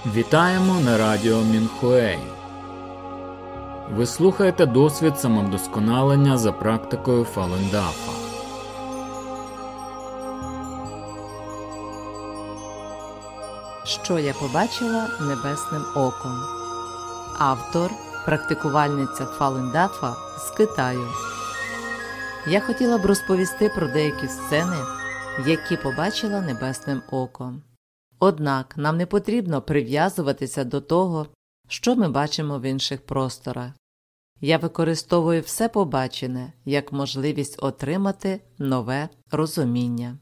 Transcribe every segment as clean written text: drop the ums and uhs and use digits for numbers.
Вітаємо на радіо Мінхуей. Ви слухаєте досвід самовдосконалення за практикою Фалун Дафа. Що я побачила небесним оком. Автор – практикувальниця Фалун Дафа з Китаю. Я хотіла б розповісти про деякі сцени, які побачила небесним оком. Однак нам не потрібно прив'язуватися до того, що ми бачимо в інших просторах. Я використовую все побачене як можливість отримати нове розуміння.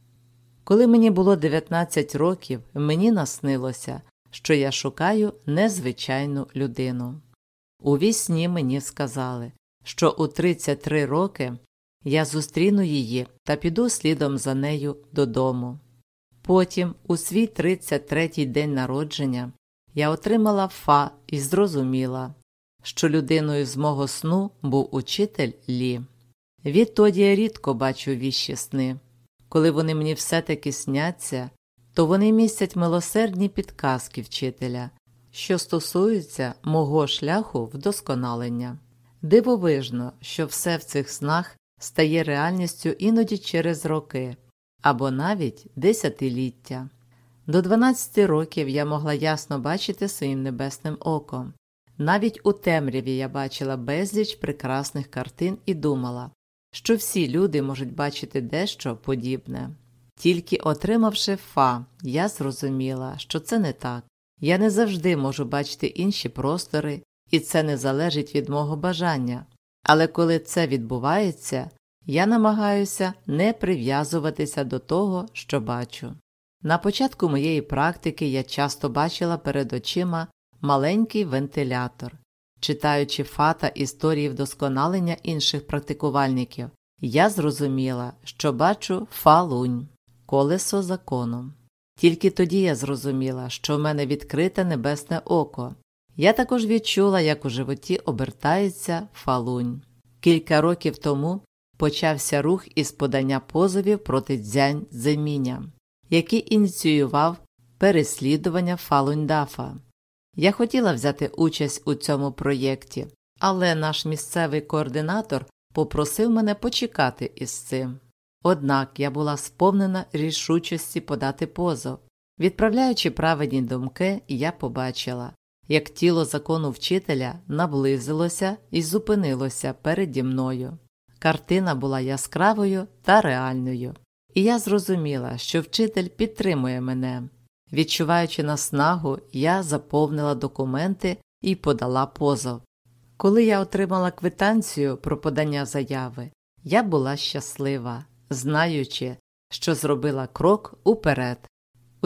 Коли мені було 19 років, мені наснилося, що я шукаю незвичайну людину. У вісні мені сказали, що у 33 роки я зустріну її та піду слідом за нею додому. Потім, у свій 33-й день народження, я отримала Фа і зрозуміла, що людиною з мого сну був учитель Лі. Відтоді я рідко бачу віщі сни. Коли вони мені все-таки сняться, то вони містять милосердні підказки вчителя, що стосуються мого шляху вдосконалення. Дивовижно, що все в цих снах стає реальністю іноді через роки, або навіть десятиліття. До 12 років я могла ясно бачити своїм небесним оком. Навіть у темряві я бачила безліч прекрасних картин і думала, що всі люди можуть бачити дещо подібне. Тільки отримавши Фа, я зрозуміла, що це не так. Я не завжди можу бачити інші простори, і це не залежить від мого бажання. Але коли це відбувається, я намагаюся не прив'язуватися до того, що бачу. На початку моєї практики я часто бачила перед очима маленький вентилятор. Читаючи Фа та історії вдосконалення інших практикувальників, я зрозуміла, що бачу Фа-лунь – колесо закону. Тільки тоді я зрозуміла, що в мене відкрите небесне око. Я також відчула, як у животі обертається Фа-лунь. Кілька років тому почався рух із подання позовів проти Цзянь Цземіня, який ініціював переслідування Фалун Дафа. Я хотіла взяти участь у цьому проєкті, але наш місцевий координатор попросив мене почекати із цим. Однак я була сповнена рішучості подати позов. Відправляючи праведні думки, я побачила, як тіло закону вчителя наблизилося і зупинилося переді мною. Картина була яскравою та реальною. І я зрозуміла, що вчитель підтримує мене. Відчуваючи наснагу, я заповнила документи і подала позов. Коли я отримала квитанцію про подання заяви, я була щаслива, знаючи, що зробила крок уперед. У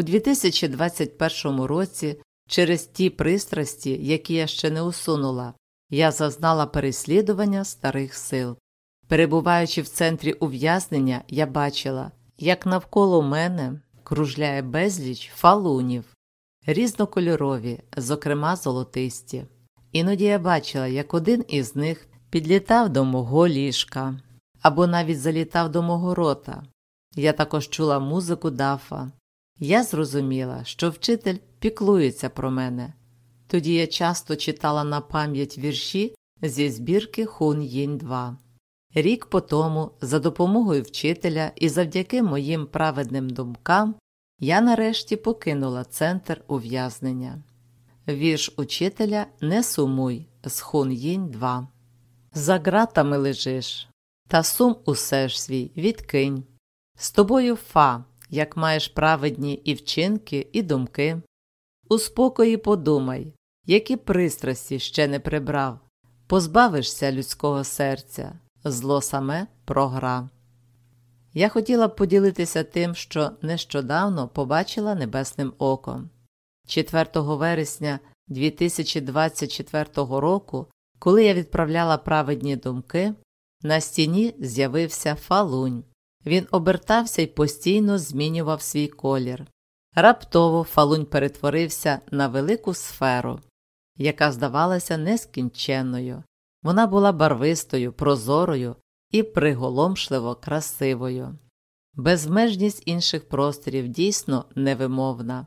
2021 році, через ті пристрасті, які я ще не усунула, я зазнала переслідування старих сил. Перебуваючи в центрі ув'язнення, я бачила, як навколо мене кружляє безліч фалунів, різнокольорові, зокрема золотисті. Іноді я бачила, як один із них підлітав до мого ліжка, або навіть залітав до мого рота. Я також чула музику Дафа. Я зрозуміла, що вчитель піклується про мене. Тоді я часто читала на пам'ять вірші зі збірки Хун Їнь 2. Рік по тому, за допомогою вчителя і завдяки моїм праведним думкам, я нарешті покинула центр ув'язнення. Вірш учителя «Не сумуй» з Хун Їнь 2. За ґратами лежиш, та сум усе ж свій відкинь. З тобою Фа, як маєш праведні і вчинки, і думки. У спокої подумай, які пристрасті ще не прибрав. Позбавишся людського серця. Зло саме програ. Я хотіла б поділитися тим, що нещодавно побачила небесним оком. 4 вересня 2024 року, коли я відправляла праведні думки, на стіні з'явився Фалунь. Він обертався і постійно змінював свій колір. Раптово Фалунь перетворився на велику сферу, яка здавалася нескінченною. Вона була барвистою, прозорою і приголомшливо красивою. Безмежність інших просторів дійсно невимовна.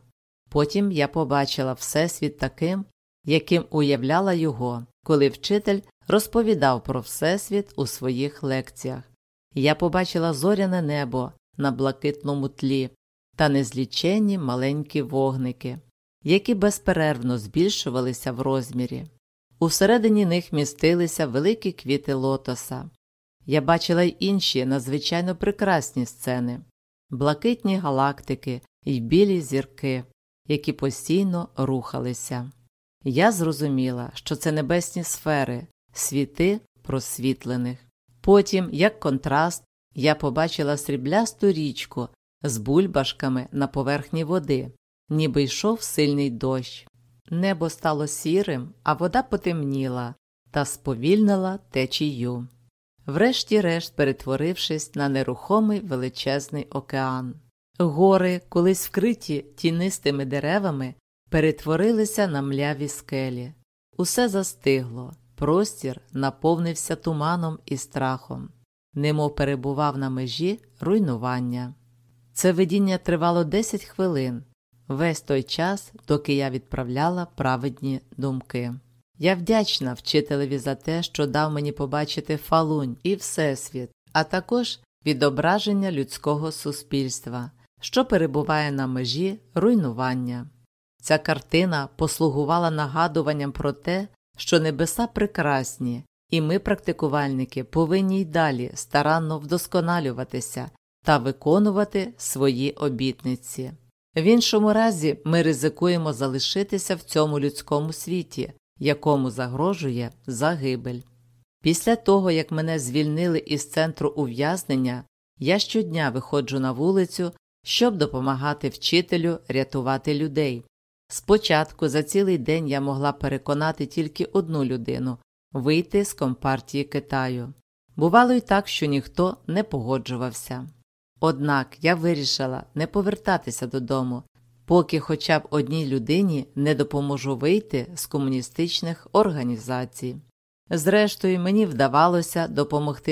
Потім я побачила Всесвіт таким, яким уявляла його, коли вчитель розповідав про Всесвіт у своїх лекціях. Я побачила зоряне небо на блакитному тлі та незліченні маленькі вогники, які безперервно збільшувалися в розмірі. Усередині них містилися великі квіти лотоса. Я бачила й інші надзвичайно прекрасні сцени – блакитні галактики й білі зірки, які постійно рухалися. Я зрозуміла, що це небесні сфери, світи просвітлених. Потім, як контраст, я побачила сріблясту річку з бульбашками на поверхні води, ніби йшов сильний дощ. Небо стало сірим, а вода потемніла та сповільнила течію, врешті-решт перетворившись на нерухомий величезний океан. Гори, колись вкриті тінистими деревами, перетворилися на мляві скелі. Усе застигло, простір наповнився туманом і страхом, немов перебував на межі руйнування. Це видіння тривало 10 хвилин, весь той час, доки я відправляла праведні думки. Я вдячна вчителеві за те, що дав мені побачити Фалунь і Всесвіт, а також відображення людського суспільства, що перебуває на межі руйнування. Ця картина послугувала нагадуванням про те, що небеса прекрасні, і ми, практикувальники, повинні й далі старанно вдосконалюватися та виконувати свої обітниці. В іншому разі ми ризикуємо залишитися в цьому людському світі, якому загрожує загибель. Після того, як мене звільнили із центру ув'язнення, я щодня виходжу на вулицю, щоб допомагати вчителю рятувати людей. Спочатку за цілий день я могла переконати тільки одну людину – вийти з Компартії Китаю. Бувало й так, що ніхто не погоджувався. Однак я вирішила не повертатися додому, поки хоча б одній людині не допоможу вийти з комуністичних організацій. Зрештою, мені вдавалося допомогти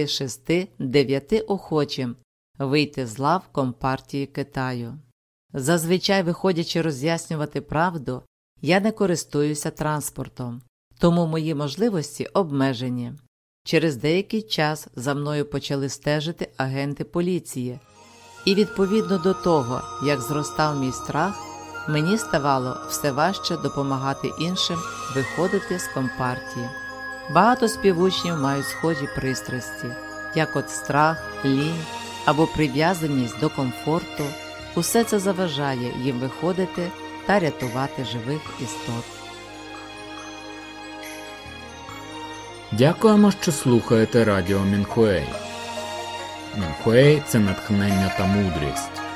6-9 охочим вийти з лав Компартії Китаю. Зазвичай, виходячи роз'яснювати правду, я не користуюся транспортом, тому мої можливості обмежені. Через деякий час за мною почали стежити агенти поліції, і відповідно до того, як зростав мій страх, мені ставало все важче допомагати іншим виходити з Компартії. Багато співучнів мають схожі пристрасті, як от страх, лінь або прив'язаність до комфорту. Усе це заважає їм виходити та рятувати живих істот. Дякуємо, що слухаєте радіо Мінхуей. Мінхуей – це натхнення та мудрість.